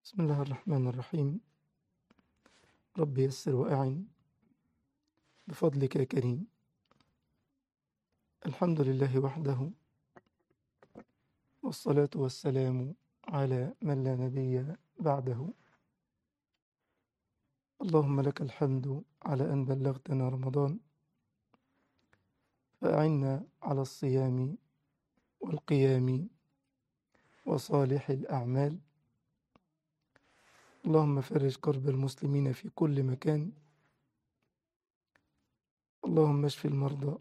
بسم الله الرحمن الرحيم. رب يسر وأعن بفضلك يا كريم. الحمد لله وحده، والصلاة والسلام على من لا نبي بعده. اللهم لك الحمد على أن بلغتنا رمضان، فأعنا على الصيام والقيام وصالح الأعمال. اللهم فرج كرب المسلمين في كل مكان. اللهم اشف المرضى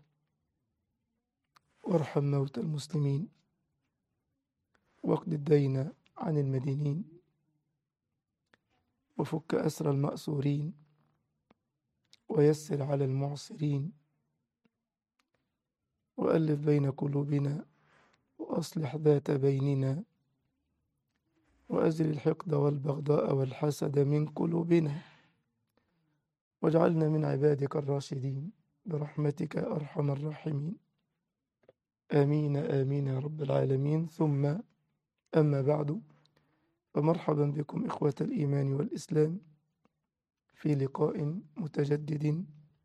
وارحم موتى المسلمين، واقض الدين عن المدينين، وفك أسر المأسورين، ويسر على المعسرين، وألف بين قلوبنا، وأصلح ذات بيننا، وأزل الحقد والبغضاء والحسد من قلوبنا، واجعلنا من عبادك الراشدين برحمتك يا أرحم الراحمين. آمين آمين يا رب العالمين. ثم أما بعد، فمرحبا بكم إخوة الإيمان والإسلام في لقاء متجدد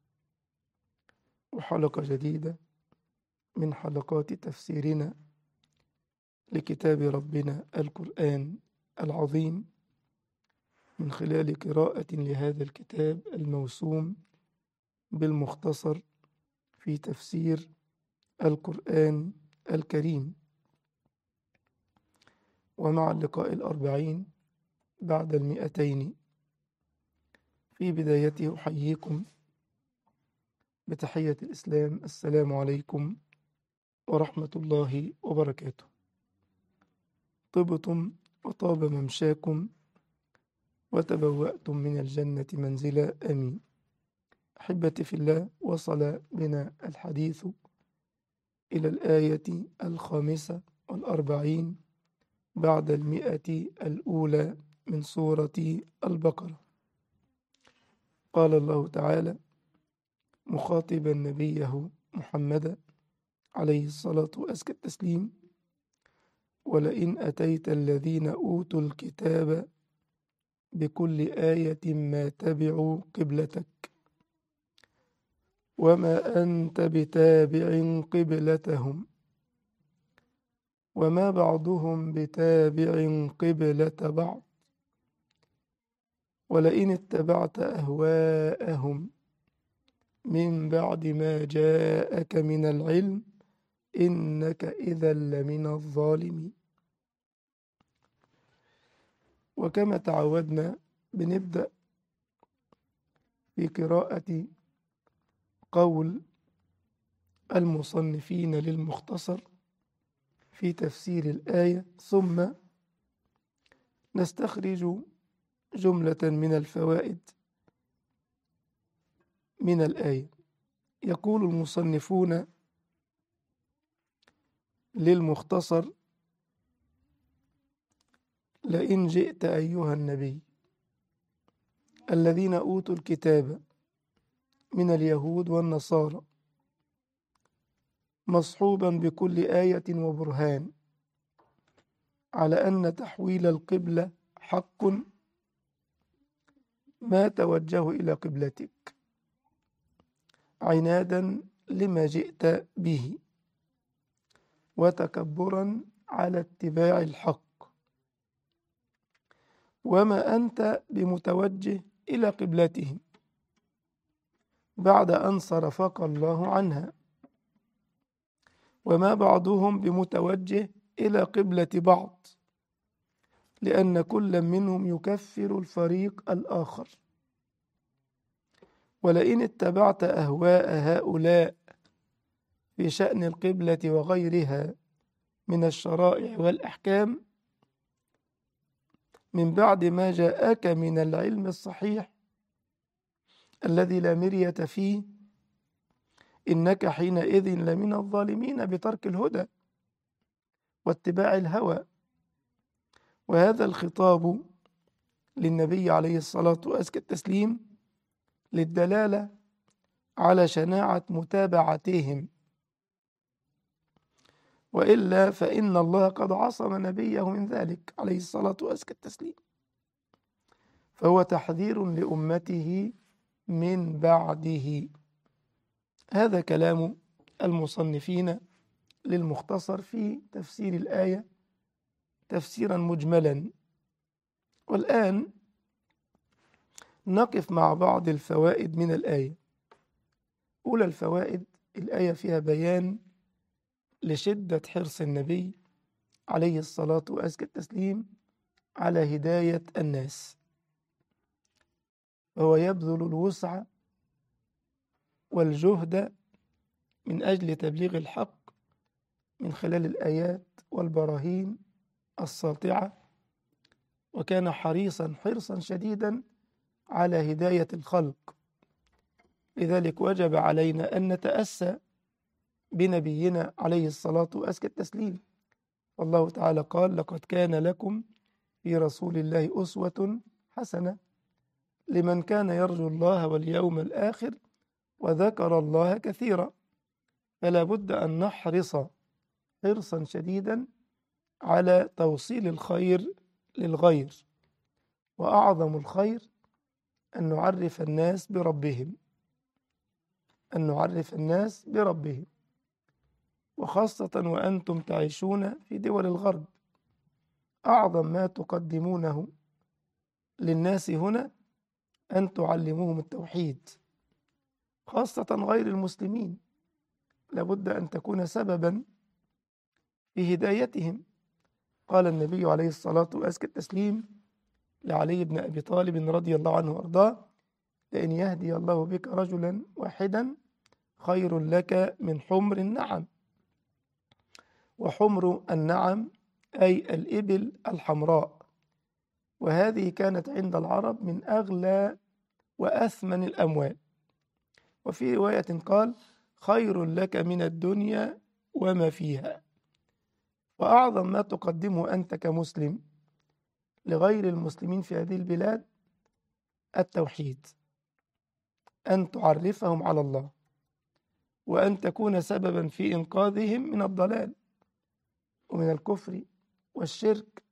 وحلقة جديدة من حلقات تفسيرنا لكتاب ربنا القرآن العظيم، من خلال قراءة لهذا الكتاب الموسوم بالمختصر في تفسير القرآن الكريم. ومع اللقاء 40 بعد 200، في بدايته أحييكم بتحية الإسلام: السلام عليكم ورحمة الله وبركاته. طبتم وطاب ممشاكم وتبوأتم من الجنة منزلا، آمين. أحبتي في الله، وصل بنا الحديث إلى الآية 45 بعد 100 الأولى من سورة البقرة. قال الله تعالى مخاطبا نبيه محمدا عليه الصلاة وأزكى التسليم: ولئن أتيت الذين أوتوا الكتاب بكل آية ما تبعوا قبلتك وما أنت بتابع قبلتهم وما بعضهم بتابع قبلة بعض، ولئن اتبعت أهواءهم من بعد ما جاءك من العلم إنك إذا لمن الظالمين. وكما تعودنا بنبدأ في قراءة قول المصنفين للمختصر في تفسير الآية، ثم نستخرج جملة من الفوائد من الآية. يقول المصنفون للمختصر: لئن جئت أيها النبي الذين أوتوا الكتاب من اليهود والنصارى مصحوبا بكل آية وبرهان على أن تحويل القبلة حق، ما توجه إلى قبلتك عنادا لما جئت به وتكبرا على اتباع الحق، وما أنت بمتوجه إلى قبلتهم بعد أن صرفك الله عنها، وما بعضهم بمتوجه إلى قبلة بعض، لأن كل منهم يكفر الفريق الآخر. ولئن اتبعت أهواء هؤلاء في شأن القبلة وغيرها من الشرائع والأحكام من بعد ما جاءك من العلم الصحيح الذي لا مرية فيه، إنك حينئذ لمن الظالمين بترك الهدى واتباع الهوى. وهذا الخطاب للنبي عليه الصلاة وأزكى التسليم للدلالة على شناعة متابعتهم، وإلا فإن الله قد عصم نبيه من ذلك عليه الصلاة وأزكى التسليم. فهو تحذير لأمته من بعده. هذا كلام المصنفين للمختصر في تفسير الآية تفسيرا مجملا. والآن نقف مع بعض الفوائد من الآية. أولى الفوائد: الآية فيها بيان لشدة حرص النبي عليه الصلاة وأزكى التسليم على هداية الناس، وهو يبذل الوسع والجهد من أجل تبليغ الحق من خلال الآيات والبراهين الساطعة، وكان حرصا شديدا على هداية الخلق. لذلك وجب علينا أن نتأسى بنبينا عليه الصلاة وأزكى التسليم. والله تعالى قال: لقد كان لكم في رسول الله أسوة حسنة لمن كان يرجو الله واليوم الآخر وذكر الله كثيرا. فلا بد أن نحرص حرصا شديدا على توصيل الخير للغير، وأعظم الخير أن نعرف الناس بربهم، وخاصة وأنتم تعيشون في دول الغرب. أعظم ما تقدمونه للناس هنا أن تعلموهم التوحيد، خاصة غير المسلمين. لابد أن تكون سببا في هدايتهم. قال النبي عليه الصلاة وأزكى التسليم لعلي بن أبي طالب رضي الله عنه وأرضاه: لأن يهدي الله بك رجلا واحدا خير لك من حمر النعم. وحمر النعم أي الإبل الحمراء، وهذه كانت عند العرب من أغلى وأثمن الأموال. وفي رواية قال: خير لك من الدنيا وما فيها. وأعظم ما تقدمه أنت كمسلم لغير المسلمين في هذه البلاد التوحيد، أن تعرفهم على الله، وأن تكون سببا في إنقاذهم من الضلال ومن الكفر والشرك.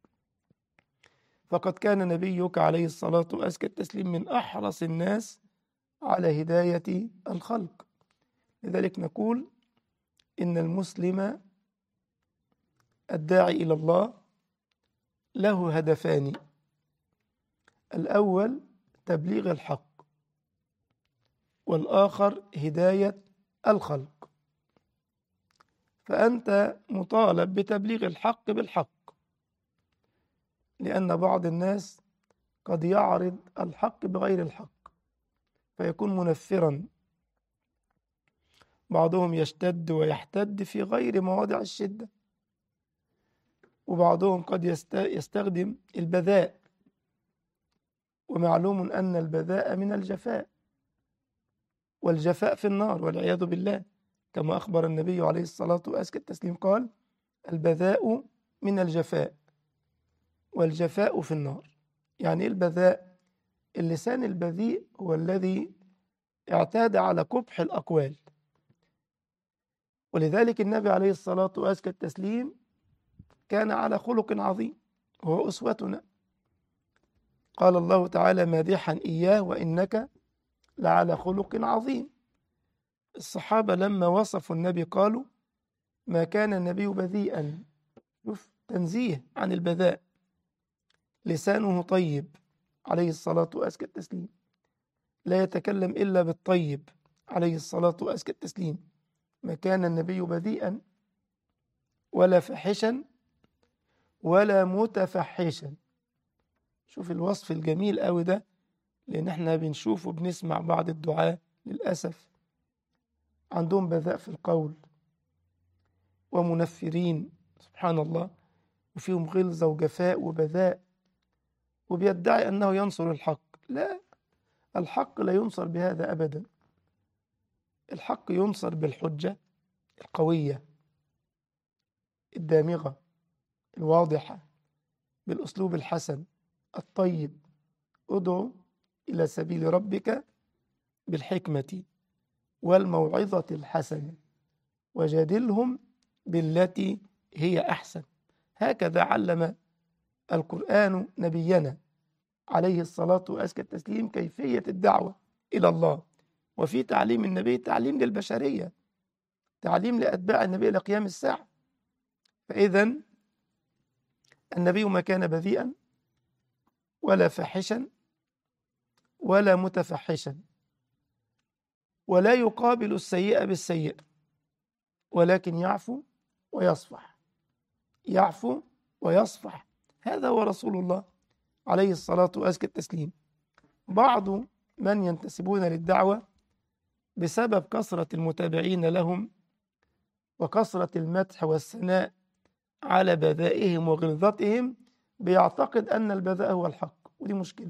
فقد كان نبيك عليه الصلاة وأزكى التسليم من أحرص الناس على هداية الخلق. لذلك نقول إن المسلم الداعي إلى الله له هدفان: الأول تبليغ الحق، والآخر هداية الخلق. فأنت مطالب بتبليغ الحق بالحق، لأن بعض الناس قد يعرض الحق بغير الحق فيكون منفرا. بعضهم يشتد ويحتد في غير مواضع الشدة، وبعضهم قد يستخدم البذاء، ومعلوم أن البذاء من الجفاء، والجفاء في النار والعياذ بالله، كما أخبر النبي عليه الصلاة وأزكى التسليم قال: البذاء من الجفاء والجفاء في النار. يعني إيه البذاء؟ اللسان البذيء هو الذي اعتاد على قبح الأقوال. ولذلك النبي عليه الصلاة وأزكى التسليم كان على خلق عظيم، وهو أسوتنا. قال الله تعالى مادحا إياه: وإنك لعلى خلق عظيم. الصحابة لما وصفوا النبي قالوا: ما كان النبي بذيئا. شوف، تنزيه عن البذاء. لسانه طيب عليه الصلاة وأزكى التسليم، لا يتكلم إلا بالطيب عليه الصلاة وأزكى التسليم. ما كان النبي بذيئا ولا فاحشا ولا متفحشا. شوف الوصف الجميل قوي ده، لأن احنا بنشوف وبنسمع بعض الدعاة للأسف عندهم بذاء في القول، ومنفرين سبحان الله، وفيهم غلظة وجفاء وبذاء، وبيدعي أنه ينصر الحق. لا، الحق لا ينصر بهذا أبدا. الحق ينصر بالحجة القوية الدامغة الواضحة، بالأسلوب الحسن الطيب. ادعو إلى سبيل ربك بالحكمة والموعظة الحسنة وجادلهم بالتي هي أحسن. هكذا علم القرآن نبينا عليه الصلاة وأزكى التسليم كيفية الدعوة إلى الله، وفي تعليم النبي تعليم للبشرية، تعليم لأتباع النبي إلى قيام الساعة. فإذا النبي ما كان بذيئا ولا فاحشا ولا متفحشا، ولا يقابل السيئة بالسيئة، ولكن يعفو ويصفح، يعفو ويصفح. هذا هو رسول الله عليه الصلاة وأزكى التسليم. بعض من ينتسبون للدعوة بسبب كثرة المتابعين لهم وكثرة المدح والثناء على بذائهم وغلظتهم بيعتقد أن البذاء هو الحق، ودي مشكلة.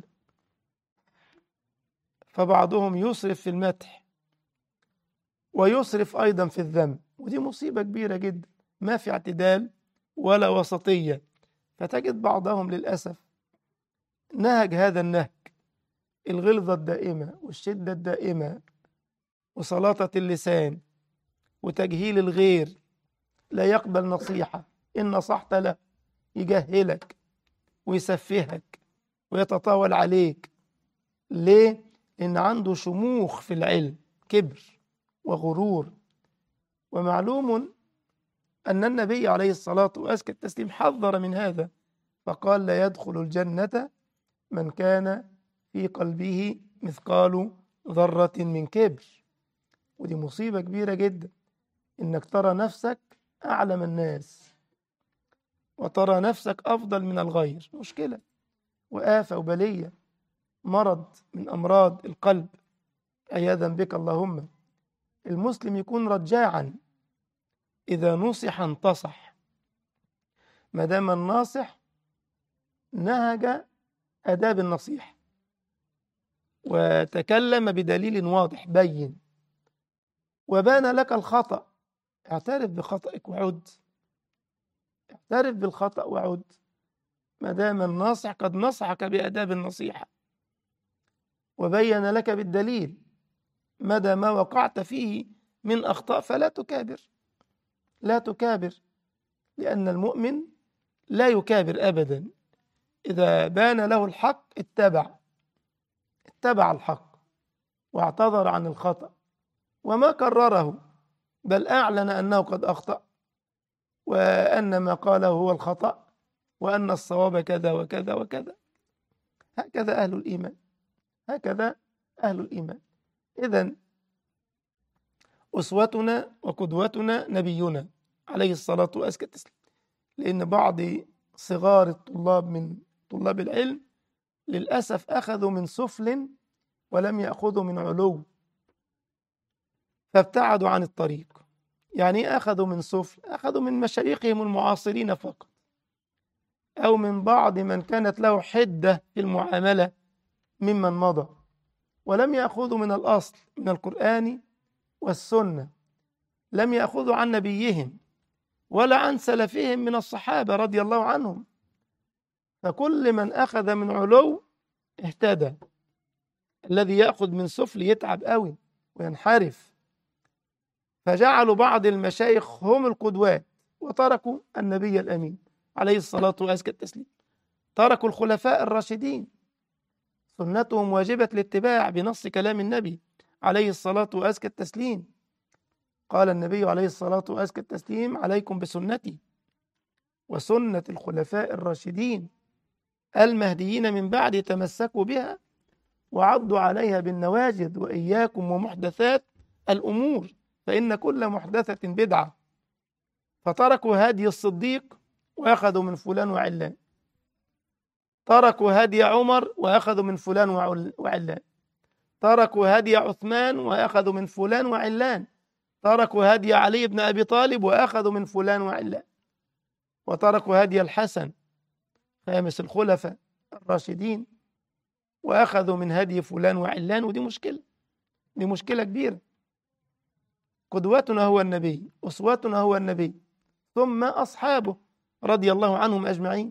فبعضهم يسرف في المدح ويسرف أيضا في الذم، ودي مصيبة كبيرة جدا، ما في اعتدال ولا وسطية. فتجد بعضهم للأسف نهج هذا النهج، الغلظة الدائمة والشدة الدائمة وسلاطة اللسان وتجهيل الغير، لا يقبل نصيحة، إن نصحت له يجهلك ويسفهك ويتطاول عليك. ليه؟ لأن عنده شموخ في العلم، كبر وغرور. ومعلوم أن النبي عليه الصلاة وأزكى التسليم حذر من هذا، فقال لا يدخل الجنة من كان في قلبه مثقال ذرة من كبر. ودي مصيبة كبيرة جدا، إنك ترى نفسك أعلم الناس وترى نفسك أفضل من الغير. مشكلة وآفة وبلية، مرض من أمراض القلب عياذا بك اللهم. المسلم يكون رجاعا، إذا نصح انتصح، ما دام الناصح نهج آداب النصيحة وتكلم بدليل واضح بين وبان لك الخطأ، اعترف بخطأك وعد، اعترف بالخطأ وعد، ما دام الناصح قد نصحك بآداب النصيحة وبين لك بالدليل مدى ما وقعت فيه من أخطاء، فلا تكابر، لا تكابر، لأن المؤمن لا يكابر أبدا. إذا بان له الحق اتبع الحق واعتذر عن الخطأ وما كرره، بل أعلن أنه قد أخطأ وأن ما قاله هو الخطأ وأن الصواب كذا وكذا وكذا. هكذا أهل الإيمان، هكذا أهل الإيمان. إذن أسوتنا وقدوتنا نبينا عليه الصلاة وأزكى التسليم. لأن بعض صغار الطلاب من طلاب العلم للأسف أخذوا من سفل ولم يأخذوا من علو، فابتعدوا عن الطريق. يعني أخذوا من سفل؟ أخذوا من مشايخهم المعاصرين فقط، أو من بعض من كانت له حدة في المعاملة ممن مضى، ولم يأخذوا من الأصل من القرآن والسنة، لم يأخذوا عن نبيهم ولا عن سلفهم من الصحابة رضي الله عنهم. فكل من أخذ من علو اهتدى، الذي يأخذ من سفل يتعب قوي وينحرف. فجعلوا بعض المشايخ هم القدوات وتركوا النبي الأمين عليه الصلاة وأزكى التسليم، تركوا الخلفاء الراشدين، سنتهم واجبة الاتباع بنص كلام النبي عليه الصلاة وأزكى التسليم. قال النبي عليه الصلاة وأزكى التسليم عليكم بسنتي وسنة الخلفاء الراشدين المهديين من بعد، تمسكوا بها وعضوا عليها بالنواجذ، وإياكم ومحدثات الأمور فإن كل محدثة بدعة. فتركوا هدي الصديق وأخذوا من فلان وعلان، تركوا هدي عمر وأخذوا من فلان وعلان، تركوا هدي عثمان وأخذوا من فلان وعلان، تركوا هدي علي بن أبي طالب وأخذوا من فلان وعلان، وتركوا هدي الحسن خامس الخلفاء الراشدين وأخذوا من هدي فلان وعلان. ودي مشكلة، دي مشكلة كبيرة. قدوتنا هو النبي، أسوتنا هو النبي، ثم أصحابه رضي الله عنهم أجمعين،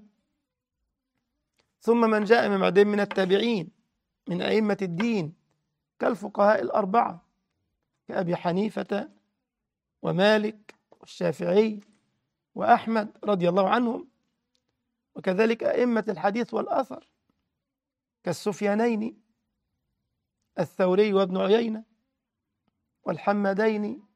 ثم من جاء من بعدهم من التابعين من أئمة الدين كالفقهاء الأربعة كأبي حنيفة ومالك والشافعي وأحمد رضي الله عنهم، وكذلك أئمة الحديث والأثر. كالسفيانين الثوري وابن عيينة والحمدين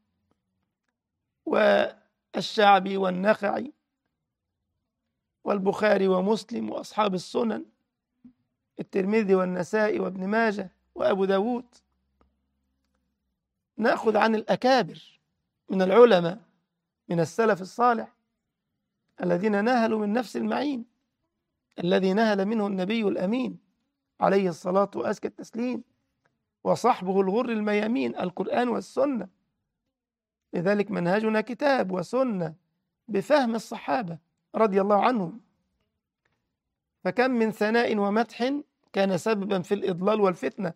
والشعبي والنخعي والبخاري ومسلم وأصحاب السنن الترمذي والنسائي وابن ماجه وأبو داود. نأخذ عن الأكابر من العلماء من السلف الصالح الذين نهلوا من نفس المعين الذي نهل منه النبي الأمين عليه الصلاة وأزكى التسليم وصحبه الغر الميامين، القرآن والسنة. لذلك منهجنا كتاب وسنة بفهم الصحابة رضي الله عنهم. فكم من ثناء ومدح كان سببا في الإضلال والفتنة،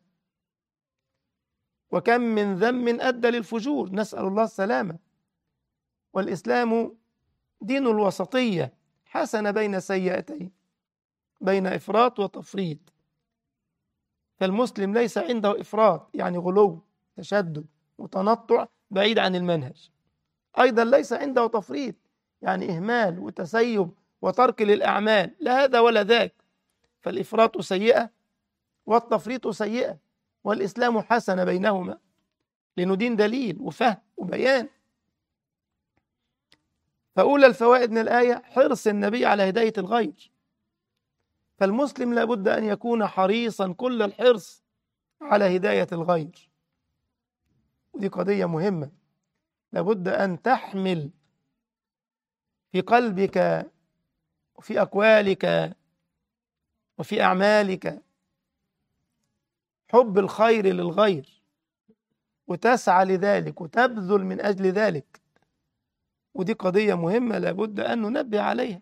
وكم من ذم أدى للفجور، نسأل الله السلامة. والإسلام دين الوسطية، حسن بين سيئتين، بين إفراط وتفريط. فالمسلم ليس عنده إفراط يعني غلو تشدد وتنطع بعيد عن المنهج، أيضا ليس عنده تفريط يعني إهمال وتسيب وترك للأعمال، لا هذا ولا ذاك. فالإفراط سيئة والتفريط سيئة، والإسلام حسن بينهما، لأنه دين دليل وفهم وبيان. فأولى الفوائد من الآية حرص النبي على هداية الغير. فالمسلم لابد أن يكون حريصا كل الحرص على هداية الغير، ودي قضية مهمة. لابد أن تحمل في قلبك وفي أقوالك وفي أعمالك حب الخير للغير، وتسعى لذلك وتبذل من أجل ذلك. ودي قضية مهمة لابد أن ننبه عليها.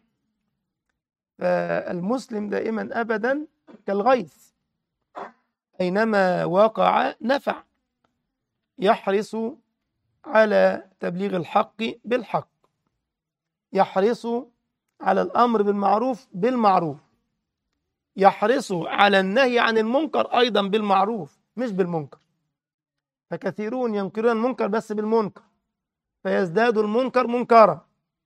فالمسلم دائما أبدا كالغيث، أينما وقع نفع، يحرص على تبليغ الحق بالحق، يحرص على الأمر بالمعروف بالمعروف، يحرص على النهي عن المنكر أيضا بالمعروف مش بالمنكر. فكثيرون ينكرون المنكر بس بالمنكر فيزداد المنكر منكرا،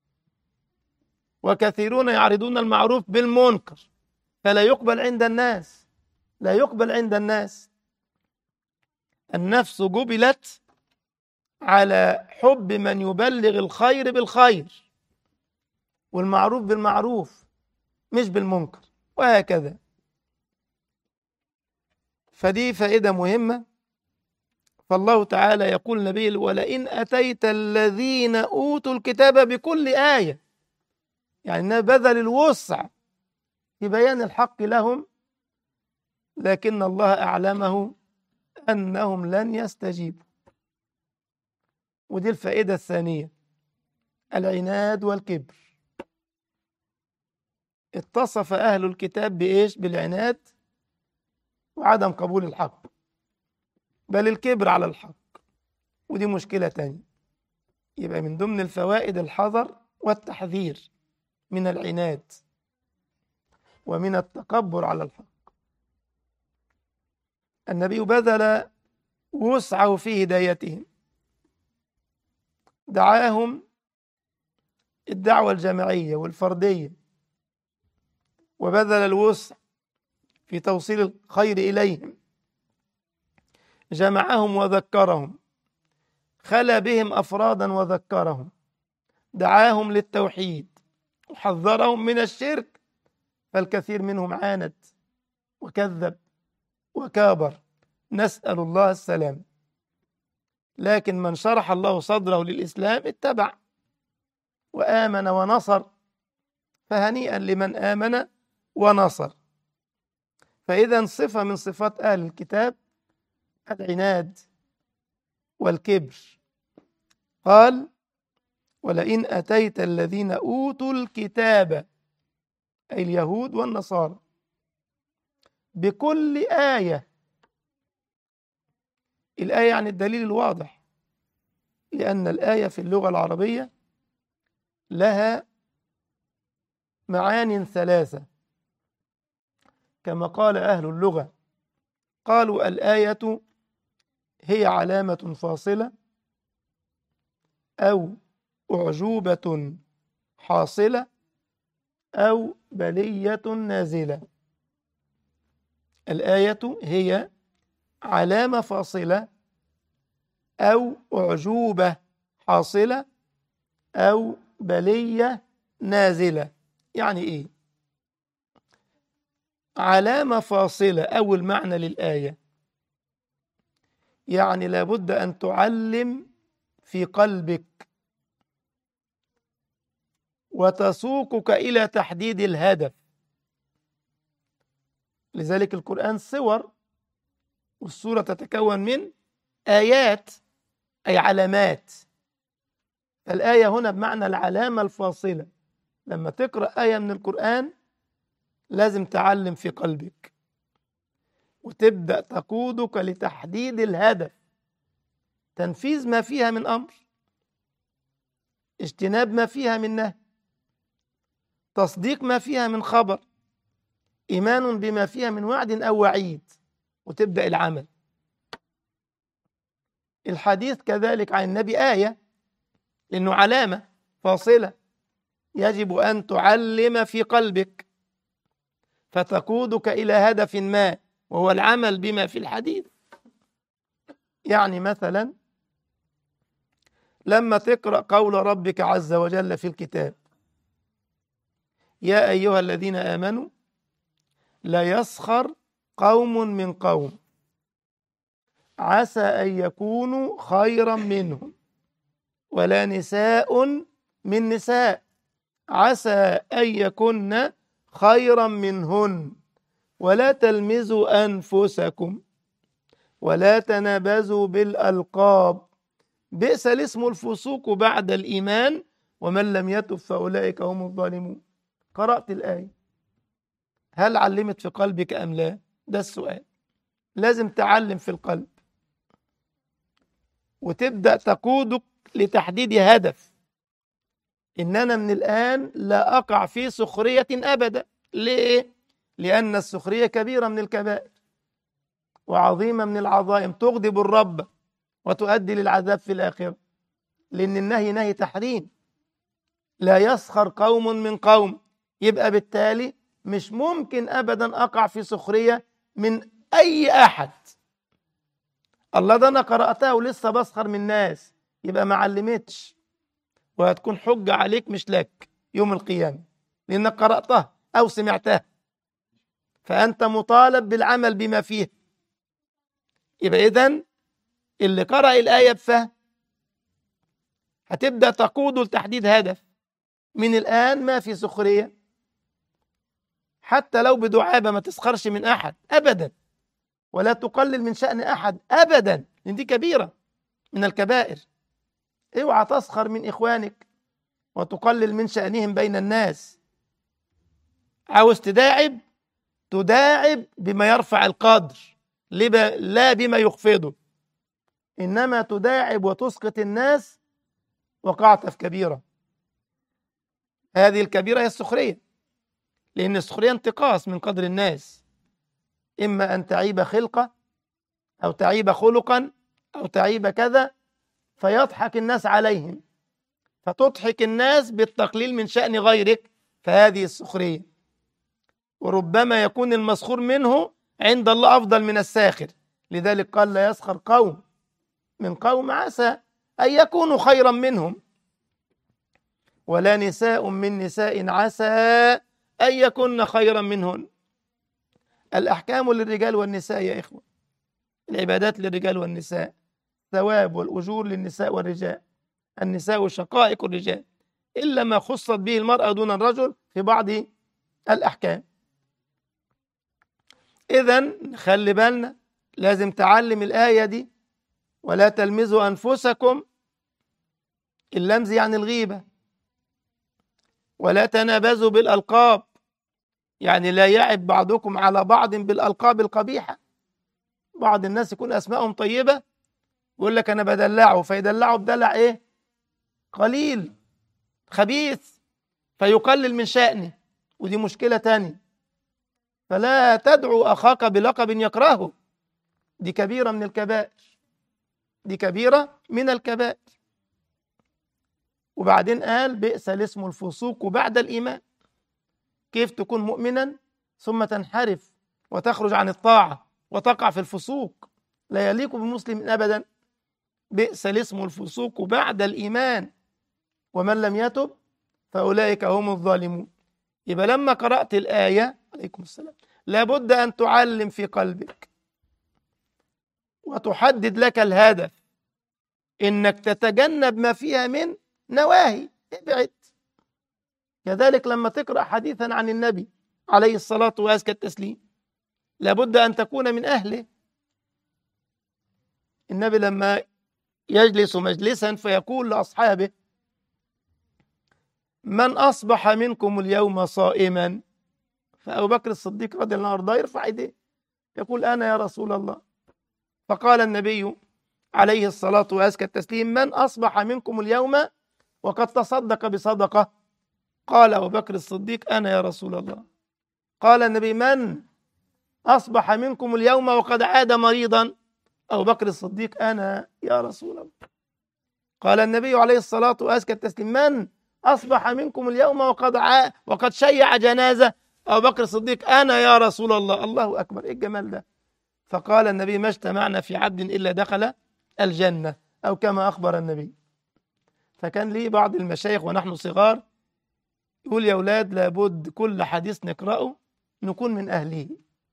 وكثيرون يعرضون المعروف بالمنكر فلا يقبل عند الناس، لا يقبل عند الناس. النفس جبلت على حب من يبلغ الخير بالخير والمعروف بالمعروف مش بالمنكر، وهكذا. فدي فائدة مهمة. فالله تعالى يقول النبي: ولئن أتيت الذين أوتوا الكتاب بكل آية، يعني بذل الوسع في بيان الحق لهم، لكن الله أعلمه أنهم لن يستجيبوا. ودي الفائدة الثانية، العناد والكبر. اتصف أهل الكتاب بإيش؟ بالعناد وعدم قبول الحق، بل الكبر على الحق، ودي مشكلة تانية. يبقى من ضمن الفوائد الحذر والتحذير من العناد ومن التكبر على الحق. النبي بذل وسعه في هدايتهم، دعاهم الدعوة الجماعية والفردية، وبذل الوسع في توصيل الخير إليهم، جمعهم وذكرهم، خلى بهم أفرادا وذكرهم، دعاهم للتوحيد وحذرهم من الشرك، فالكثير منهم عاند وكذب وكابر، نسأل الله السلام. لكن من شرح الله صدره للإسلام اتبع وآمن ونصر، فهنيئا لمن آمن ونصر. فإذا صفة من صفات أهل الكتاب العناد والكبر. قال: ولئن أتيت الذين أوتوا الكتاب، أي اليهود والنصارى، بكل آية. الآية يعني الدليل الواضح، لأن الآية في اللغة العربية لها معان ثلاثة كما قال أهل اللغة. قالوا: الآية هي علامة فاصلة، أو أعجوبة حاصلة، أو بلية نازلة. الآية هي علامة فاصلة أو أعجوبة حاصلة أو بلية نازلة. يعني إيه؟ علامة فاصلة أول معنى للآية، يعني لابد أن تعلم في قلبك وتسوقك إلى تحديد الهدف. لذلك القرآن صور، والسورة تتكون من آيات أي علامات. الآية هنا بمعنى العلامة الفاصلة. لما تقرأ آية من القرآن لازم تعلم في قلبك وتبدأ تقودك لتحديد الهدف، تنفيذ ما فيها من أمر، اجتناب ما فيها من نهي، تصديق ما فيها من خبر، إيمان بما فيها من وعد أو وعيد، وتبدأ العمل. الحديث كذلك عن النبي آية، لأنه علامة فاصلة يجب أن تعلم في قلبك فتقودك إلى هدف ما، وهو العمل بما في الحديث. يعني مثلا لما تقرأ قول ربك عز وجل في الكتاب: يا أيها الذين آمنوا لا يسخر قوم من قوم عسى أن يكونوا خيرا منهم ولا نساء من نساء عسى أن يكن خيرا منهن ولا تلمزوا أنفسكم ولا تنابزوا بالألقاب بئس الاسم الفسوق بعد الإيمان ومن لم يتب فأولئك هم الظالمون. قرأت الآية، هل علمت في قلبك أم لا؟ ده السؤال. لازم تعلم في القلب وتبدأ تقودك لتحديد هدف، إن أنا من الآن لا أقع في سخرية أبدا. ليه؟ لأن السخرية كبيرة من الكبائر وعظيمة من العظائم، تغضب الرب وتؤدي للعذاب في الآخرة، لأن النهي نهي تحريم. لا يسخر قوم من قوم، يبقى بالتالي مش ممكن أبدا أقع في سخرية من أي أحد. الله، ده أنا قرأتها ولسه بسخر من الناس، يبقى ما علمتش، وهتكون حجة عليك مش لك يوم القيامة، لأنك قرأتها أو سمعتها، فأنت مطالب بالعمل بما فيه. يبقى إذن اللي قرأ الآية بفهم هتبدأ تقوده لتحديد هدف. من الآن ما في سخرية، حتى لو بدعابة ما تسخرش من أحد أبدا، ولا تقلل من شأن أحد أبدا، لأن دي كبيرة من الكبائر. اوعى تسخر من إخوانك وتقلل من شأنهم بين الناس. عاوز تداعب، تداعب بما يرفع القدر لا بما يخفضه، إنما تداعب وتسقط الناس وقعت في كبيرة. هذه الكبيرة هي السخرية، لأن السخرية انتقاص من قدر الناس، إما أن تعيب خلقة أو تعيب خلقا أو تعيب كذا فيضحك الناس عليهم، فتضحك الناس بالتقليل من شأن غيرك، فهذه السخرية. وربما يكون المسخور منه عند الله أفضل من الساخر، لذلك قال لا يسخر قوم من قوم عسى أن يكونوا خيرا منهم ولا نساء من نساء عسى أن يكن خيرا منهن. الأحكام للرجال والنساء يا إخوة، العبادات للرجال والنساء، ثواب والأجور للنساء والرجال، النساء شقائق الرجال، إلا ما خصت به المرأة دون الرجل في بعض الأحكام. إذن خلي بالنا، لازم تعلم الآية دي: ولا تلمزوا أنفسكم، اللمز يعني الغيبة، ولا تنابزوا بالألقاب، يعني لا يعب بعضكم على بعض بالألقاب القبيحة. بعض الناس يكون أسمائهم طيبة يقول لك أنا بدلعه، فيدلعه بدلع إيه؟ قليل خبيث، فيقلل من شأنه، ودي مشكلة تانية. فلا تدعو أخاك بلقب يكرهه، دي كبيرة من الكبائر، دي كبيرة من الكبائر. وبعدين قال بئس الاسم الفسوق بعد الإيمان. كيف تكون مؤمنا ثم تنحرف وتخرج عن الطاعة وتقع في الفسوق. لا يليق بمسلم أبدا. بئس الاسم الفسوق بعد الإيمان ومن لم يتب فأولئك هم الظالمون. يبقى لما قرأت الآية عليكم السلام لابد أن تعلم في قلبك وتحدد لك الهدف، إنك تتجنب ما فيها من نواهي، ابعد. كذلك لما تقرأ حديثا عن النبي عليه الصلاة وأزكى التسليم لابد أن تكون من أهله. النبي لما يجلس مجلسا فيقول لأصحابه: من أصبح منكم اليوم صائما؟ فأبو بكر الصديق رضي الله عنه يرفع يديه يقول: أنا يا رسول الله. فقال النبي عليه الصلاة وأزكى التسليم: من أصبح منكم اليوم وقد تصدق بصدقة؟ قال أبو بكر الصديق: أنا يا رسول الله. قال النبي: من أصبح منكم اليوم وقد عاد مريضا؟ أبو بكر الصديق: أنا يا رسول الله. قال النبي عليه الصلاة وأزكى التسليم: من أصبح منكم اليوم وقد شيع جنازة؟ أبو بكر الصديق: أنا يا رسول الله. الله أكبر، إيه الجمال ده! فقال النبي: ما اجتمعنا في عبد إلا دخل الجنة، أو كما أخبر النبي. فكان لي بعض المشايخ ونحن صغار يقول: يا أولاد لابد كل حديث نقرأه نكون من أهله.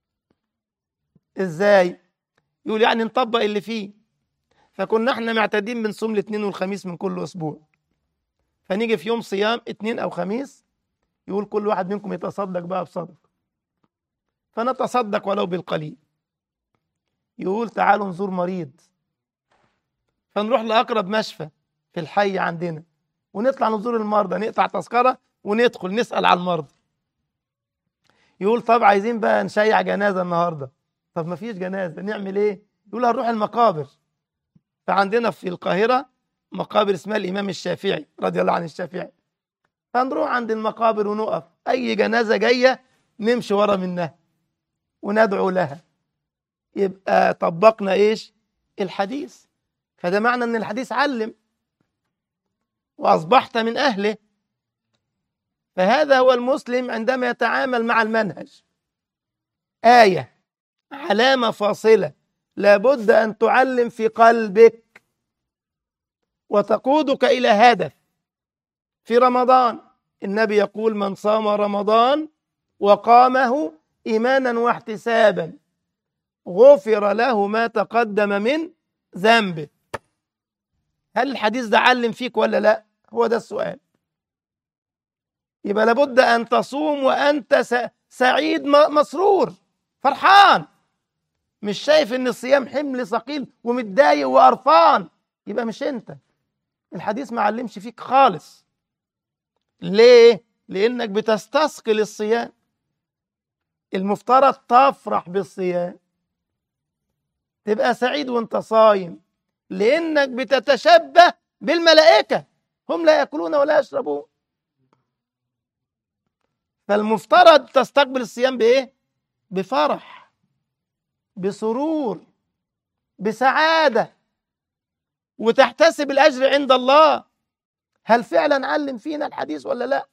إزاي؟ يقول يعني نطبق اللي فيه. فكنا احنا معتادين بنصوم الاثنين والخميس من كل أسبوع، فنيجي في يوم صيام اثنين أو خميس يقول كل واحد منكم يتصدق بقى بصدق، فنتصدق ولو بالقليل. يقول تعالوا نزور مريض، فنروح لأقرب مشفى في الحي عندنا ونطلع نزور المرضى، نقطع تذكرة وندخل نسأل على المرضى. يقول طب عايزين بقى نشيع جنازة النهاردة. طب ما فيش جنازة، نعمل ايه؟ يقول هنروح المقابر. فعندنا في القاهرة مقابر اسمها الإمام الشافعي رضي الله عن الشافعي، فنروح عند المقابر ونقف، أي جنازة جاية نمشي ورا منها وندعو لها. يبقى طبقنا إيش؟ الحديث. فده معنى أن الحديث علم وأصبحت من أهله. فهذا هو المسلم عندما يتعامل مع المنهج. آية، علامة فاصلة، لابد أن تعلم في قلبك وتقودك إلى هدف. في رمضان النبي يقول: من صام رمضان وقامه إيمانا واحتسابا غفر له ما تقدم من ذنبه. هل الحديث ده علم فيك ولا لا؟ هو ده السؤال. يبقى لابد أن تصوم وأنت سعيد مسرور فرحان، مش شايف ان الصيام حمل ثقيل ومتضايق وقرفان، يبقى مش انت. الحديث ما علمش فيك خالص. ليه؟ لانك بتستثقل الصيام. المفترض تفرح بالصيام، تبقى سعيد وانت صايم، لانك بتتشبه بالملائكة، هم لا يأكلون ولا يشربون. فالمفترض تستقبل الصيام بايه؟ بفرح، بسرور، بسعادة، وتحتسب الأجر عند الله. هل فعلا علم فينا الحديث ولا لا؟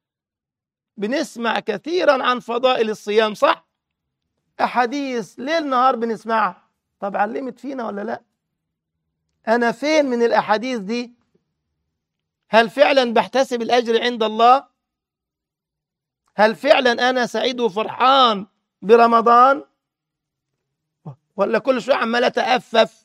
بنسمع كثيرا عن فضائل الصيام، صح؟ أحاديث ليل نهار بنسمعها. طب علمت فينا ولا لا؟ أنا فين من الأحاديث دي؟ هل فعلا بحتسب الأجر عند الله؟ هل فعلا أنا سعيد وفرحان برمضان؟ ولا كل شوية عمال أتأفف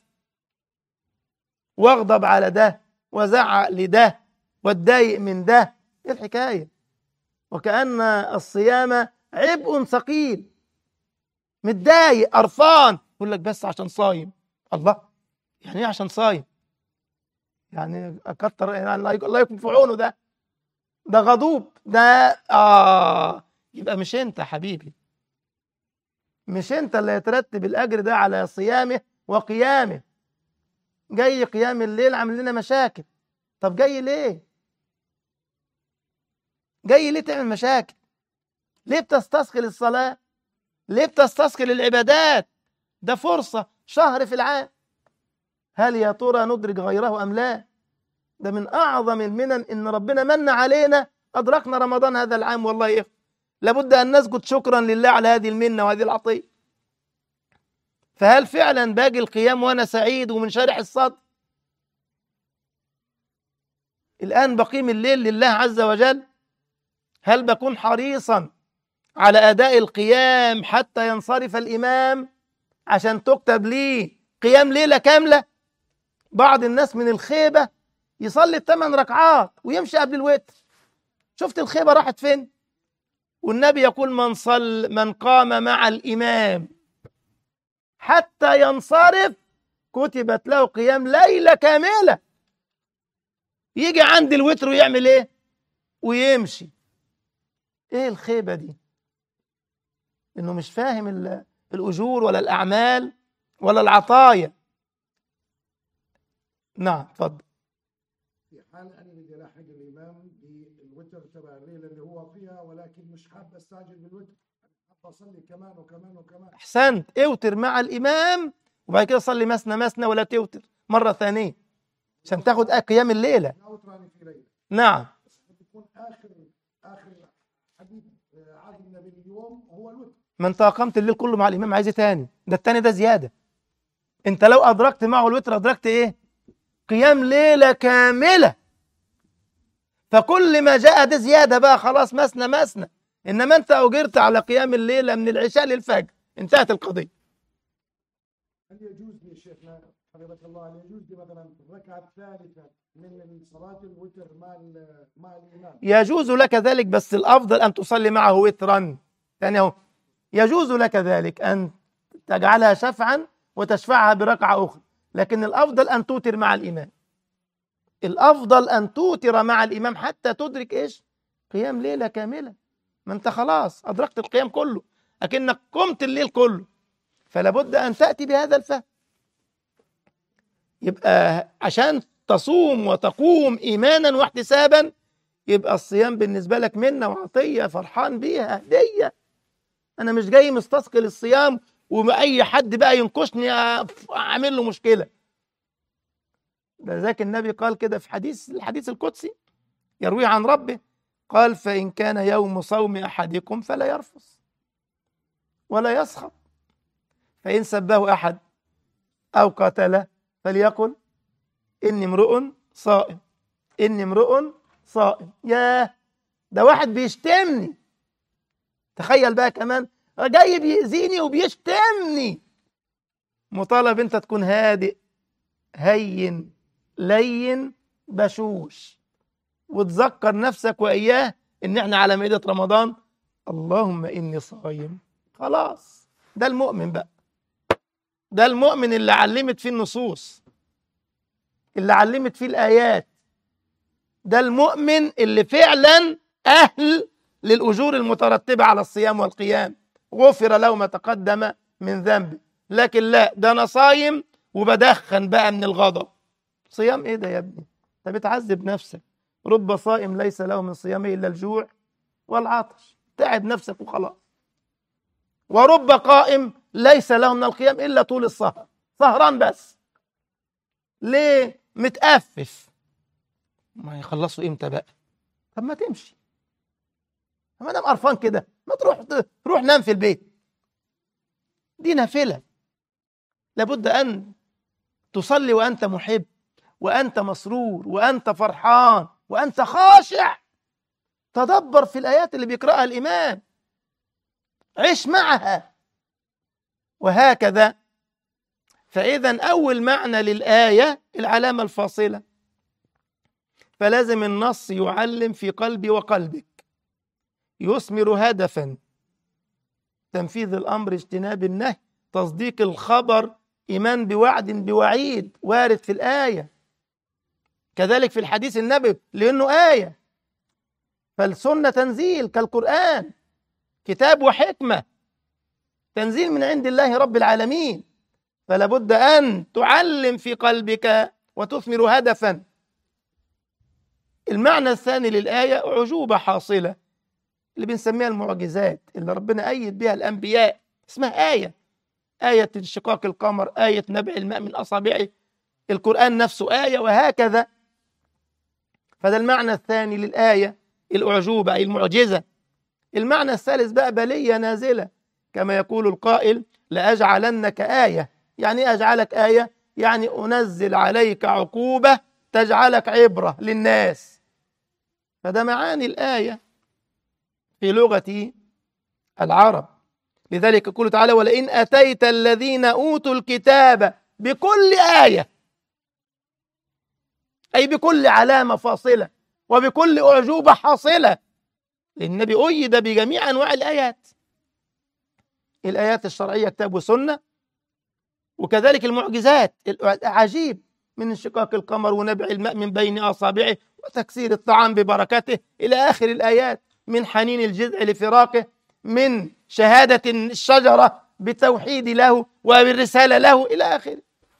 واغضب على ده وزعق لده واتضايق من ده؟ ايه الحكاية؟ وكأن الصيام عبء ثقيل، متضايق قرفان، يقول لك بس عشان صايم. الله، يعني ايه عشان صايم؟ يعني اكتر، يعني الله يكون في عونه، ده غضوب ده. يبقى مش انت حبيبي، مش انت اللي يترتب الاجر ده على صيامه وقيامه. جاي قيام الليل عامل لنا مشاكل. طب جاي ليه؟ جاي ليه تعمل مشاكل؟ ليه بتستثقل الصلاة؟ ليه بتستثقل العبادات؟ ده فرصة، شهر في العام. هل يا ترى ندرك غيره أم لا؟ ده من أعظم المنن إن ربنا من علينا أدركنا رمضان هذا العام. والله لابد أن نسجد شكرا لله على هذه المنة وهذه العطية. فهل فعلا باقي القيام وأنا سعيد ومنشرح الصدر؟ الآن بقيم الليل لله عز وجل؟ هل بكون حريصا على أداء القيام حتى ينصرف الإمام عشان تكتب لي قيام ليلة كاملة؟ بعض الناس من الخيبة يصلي 8 ركعات ويمشي قبل الوتر. شفت الخيبة راحت فين؟ والنبي يقول من قام مع الإمام حتى ينصرف كتبت له قيام ليلة كاملة. يجي عند الوتر ويعمل ايه؟ ويمشي. ايه الخيبة دي؟ انه مش فاهم الأجور ولا الأعمال ولا العطايا. نعم اتفضل. في حال أنا بدي ألاحق الإمام بالوتر تبع الليلة اللي هو فيها، ولكن مش حاب أستعجل بالوتر، حاب أصلي كمان وكمان وكمان. أحسنت، اوتر مع الإمام وبعد كده صلي مثنى مثنى ولا توتر مرة ثانية عشان تاخد قيام الليلة. لا وتراني في ليلة. نعم. بيكون آخر حديث عهد النبي اليوم هو الوتر. ما انت أقمت الليل كله مع الإمام، عايز ايه تاني؟ ده التاني ده زيادة. انت لو أدركت معه الوتر أدركت ايه؟ قيام ليلة كاملة. فكل ما جاء ده زيادة بقى، خلاص مثنى مثنى. إنما أنت أجرت على قيام الليلة من العشاء للفجر، انتهت القضية. هل يجوز لي شيخنا حفظك الله، هل يجوز لي مثلا الركعة الثالثة من صلاة الوتر مع الإمام؟ يجوز لك ذلك، بس الأفضل أن تصلي معه وترا. ثاني أهو، يجوز لك ذلك أن تجعلها شفعا وتشفعها بركعة أخرى، لكن الأفضل أن توتر مع الإمام. الأفضل أن توتر مع الإمام حتى تدرك إيش؟ قيام ليلة كاملة. ما أنت خلاص أدركت القيام كله، أكنك قمت الليل كله، فلا بد أن تأتي بهذا الفهم. يبقى عشان تصوم وتقوم إيمانا واحتسابا، يبقى الصيام بالنسبة لك منة وعطية، فرحان بيها، هدية. أنا مش جاي مستثقل الصيام وأي حد بقى ينكشني أعمل له مشكلة. لذلك النبي قال كده في الحديث القدسي يرويه عن ربه، قال: فإن كان يوم صوم أحدكم فلا يرفث ولا يسخط، فإن سبه أحد أو قاتله فليقل إني امرؤ صائم، إني امرؤ صائم. ياه، ده واحد بيشتمني، تخيل بقى كمان جاي بيأذيني وبيشتمني. مطالب أنت تكون هادئ هين لين بشوش، وتذكر نفسك وإياه إن إحنا على مائدة رمضان، اللهم إني صايم. خلاص، ده المؤمن بقى، ده المؤمن اللي علمت فيه النصوص، اللي علمت فيه الآيات، ده المؤمن اللي فعلا أهل للأجور المترتبة على الصيام والقيام، غفر له ما تقدم من ذنبه. لكن لا، ده أنا صايم وبدخن بقى من الغضب. صيام إيه ده يا ابني؟ أنت بتعذب نفسك. رب صائم ليس له من صيامه إلا الجوع والعطش، تعب نفسك وخلاص. ورب قائم ليس له من القيام إلا طول السهر، سهران بس. ليه؟ متأفف. ما يخلصوا إمتى بقى؟ طب ما تمشي، ما دام قرفان كده ما تروح نام في البيت. دي نافلة، لابد أن تصلي وأنت محب وأنت مسرور وأنت فرحان وأنت خاشع. تدبر في الآيات اللي بيقرأها الإمام، عيش معها، وهكذا. فإذا أول معنى للآية العلامة الفاصلة، فلازم النص يعلم في قلبي وقلبك، يثمر هدفا، تنفيذ الأمر، اجتناب النهي، تصديق الخبر، إيمان بوعد بوعيد وارد في الآية، كذلك في الحديث النبوي لأنه آية. فالسنة تنزيل كالقرآن، كتاب وحكمة، تنزيل من عند الله رب العالمين. فلا بد أن تعلم في قلبك وتثمر هدفا. المعنى الثاني للآية عجوبة حاصلة، اللي بنسميها المعجزات اللي ربنا أيد بها الأنبياء، اسمها آية. آية انشقاق القمر، آية نبع الماء من أصابعه، القرآن نفسه آية، وهكذا. فده المعنى الثاني للآية، الأعجوبة أي المعجزة. المعنى الثالث بقى بلية نازلة، كما يقول القائل لأجعلنك آية. يعني إيه أجعلك آية؟ يعني أنزل عليك عقوبة تجعلك عبرة للناس. فده معاني الآية في لغة العرب. لذلك يقول تعالى ولئن أتيت الذين أوتوا الكتاب بكل آية، أي بكل علامة فاصلة وبكل أعجوبة حاصلة. النبي أيد بجميع أنواع الآيات، الآيات الشرعية كتاب وسنة، وكذلك المعجزات عجيب من انشقاق القمر ونبع الماء من بين أصابعه وتكسير الطعام ببركته إلى آخر الآيات، من حنين الجذع لفراقه، من شهادة الشجرة بالتوحيد له وبالرسالة له إلى آخره.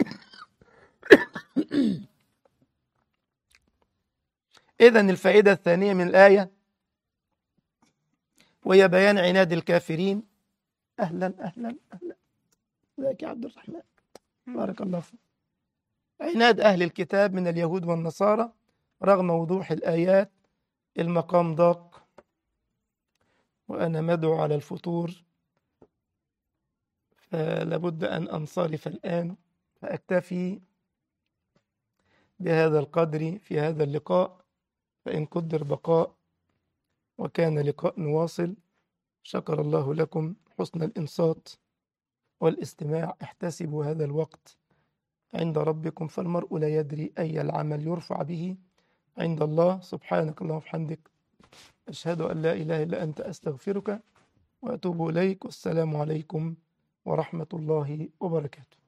إذن الفائدة الثانية من الآية وهي بيان عناد الكافرين. أهلا أهلا أهلا، ازيك يا عبد الرحمن، بارك الله فيك. عناد أهل الكتاب من اليهود والنصارى رغم وضوح الآيات. المقام ضاق وأنا مدعو على الفطور، فلابد أن أنصرف الآن، فأكتفي بهذا القدر في هذا اللقاء، فإن قدر بقاء وكان لقاء نواصل. شكر الله لكم حسن الإنصات والاستماع. احتسبوا هذا الوقت عند ربكم، فالمرء لا يدري أي العمل يرفع به عند الله. سبحانك اللهم وبحمدك، أشهد أن لا إله إلا أنت، أستغفرك وأتوب إليك. والسلام عليكم ورحمة الله وبركاته.